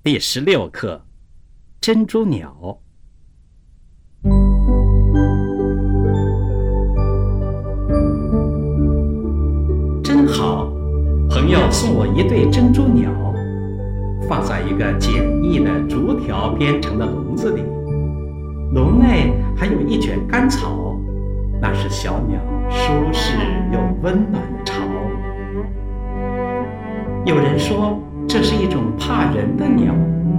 第16课，珍珠鸟。真好，朋友送我一对珍珠鸟，放在一个简易的竹条编成的笼子里，笼内还有一卷干草，那是小鸟舒适又温暖的巢。有人说这是一种怕人的鸟。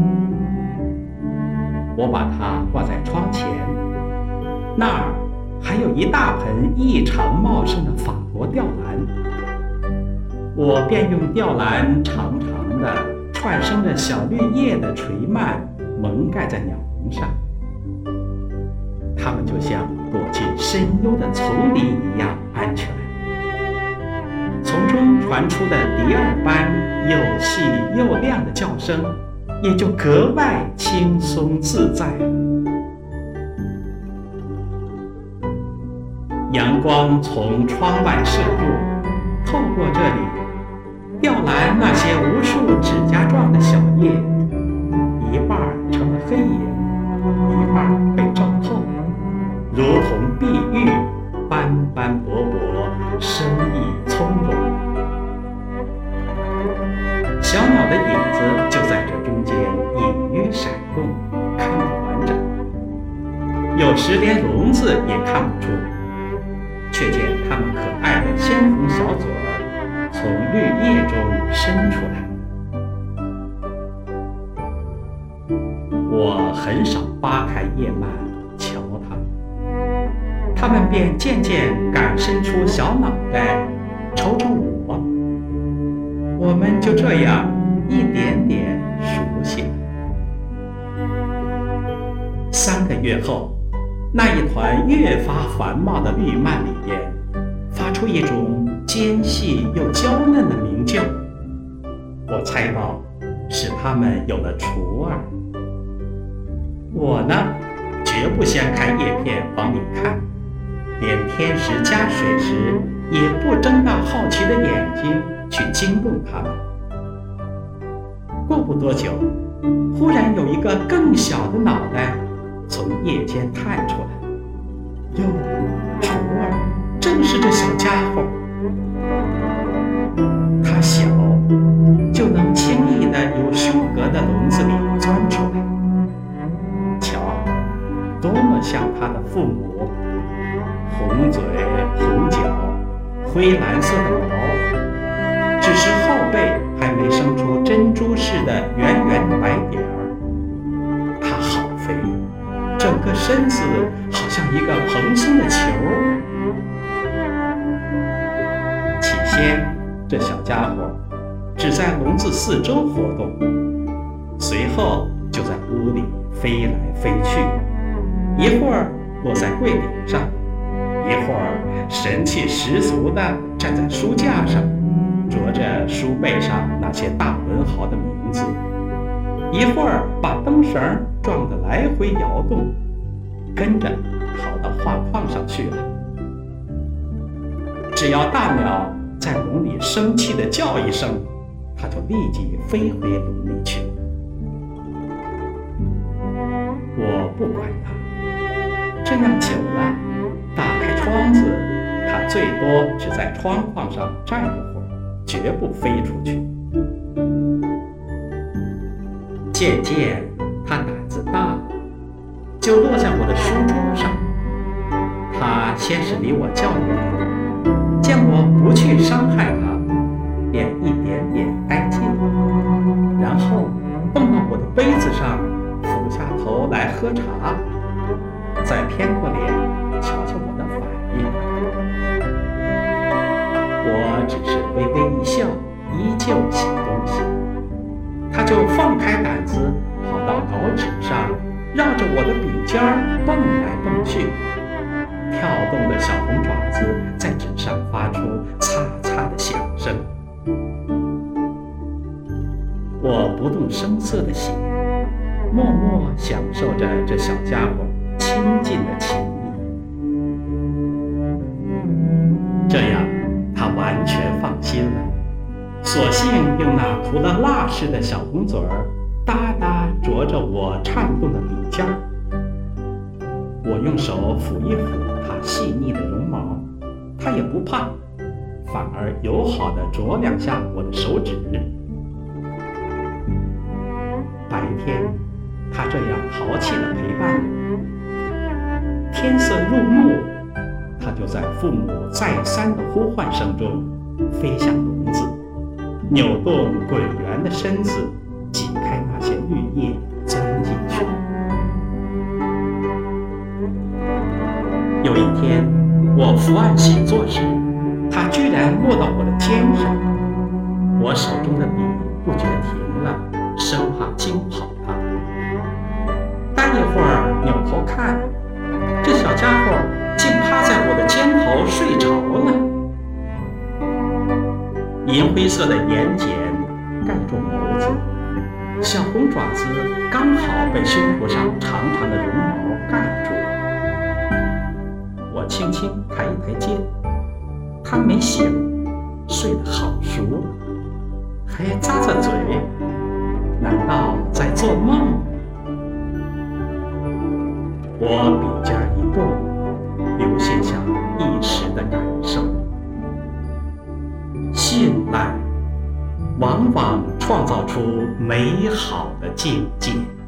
我把它挂在窗前，那儿还有一大盆异常茂盛的法国吊兰，我便用吊兰长长的串生着小绿叶的垂蔓蒙盖在鸟笼上，它们就像躲进深幽的丛林一样安全。从中传出的蝶儿般又细又亮的叫声，也就格外轻松自在。阳光从窗外射入，透过这里，吊兰那些无数指甲状的小叶，一半成了黑影，一半被照透，如同碧玉，斑斑驳驳，生意从容。小鸟的影子就在这中间隐约闪动，看不完整，有时连笼子也看不出，却见它们可爱的鲜红小嘴儿从绿叶中伸出来。我很少扒开叶蔓瞧它们，它们便渐渐敢伸出小脑袋瞅瞅我，我们就这样一点点熟悉了。3个月后，那一团越发繁茂的绿蔓里边发出一种尖细又娇嫩的鸣叫，我猜到是它们有了雏儿。我呢，绝不掀开叶片往里看，连添食加水时也不睁大好奇的眼睛去惊动它们。过不多久，忽然有一个更小的脑袋从叶间探出来，哟，雏儿正是这小家伙。它小，就能轻易地由书阁的笼子里钻出来。瞧，多么像它的父母，红嘴红脚，灰蓝色的毛，只是后背还没生出珍珠似的圆圆的白点儿。它好肥，整个身子好像一个蓬松的球。起先，这小家伙只在笼子四周活动，随后就在屋里飞来飞去，一会儿落在柜顶上，一会儿神气十足地站在书架上，啄着书背上那些大文豪的名字，一会儿把灯绳撞得来回摇动，跟着跑到画框上去了。只要大鸟在笼里生气地叫一声，它就立即飞回笼里去。我不管它，这样久了，打开窗子，它最多只在窗框上站一会儿，绝不飞出去。渐渐，它胆子大了，就落在我的书桌上。它先是离我较远，见我不去伤害它，便一点点挨近，然后蹦到我的杯子上，俯下头来喝茶，再偏过脸瞧瞧我的反应。我只是微微一笑，依旧写东西，它就放开胆子跑到稿纸上，绕着我的笔尖蹦来蹦去，跳动的小红爪子在纸上发出擦擦的响声。我不动声色地写，默默享受着这小家伙亲近的情谊。这样，他完全放心了，索性用那涂了蜡似的小红嘴儿哒磨着我颤动的笔尖儿。我用手抚一抚它细腻的绒毛，它也不怕，反而友好地啄两下我的手指。白天，它这样豪气地陪伴我；天色入暮，它就在父母再三的呼唤声中飞向笼子，扭动滚圆的身子，挤开那些绿叶钻进去。有一天，我伏案写作时，它居然落到我的肩上，我手中的笔不觉停了，生怕惊跑它。待一会儿扭头看，这小家伙竟趴在我的肩头睡着了。银灰色的眼睑盖住眸子，小红爪子刚好被胸脯上长长的绒毛盖住。我轻轻抬一抬肩，他没醒，睡得好熟，还咂咂嘴，难道在做梦？我笔尖一动，流泻下一时的感受。信赖往往创造出美好的境界。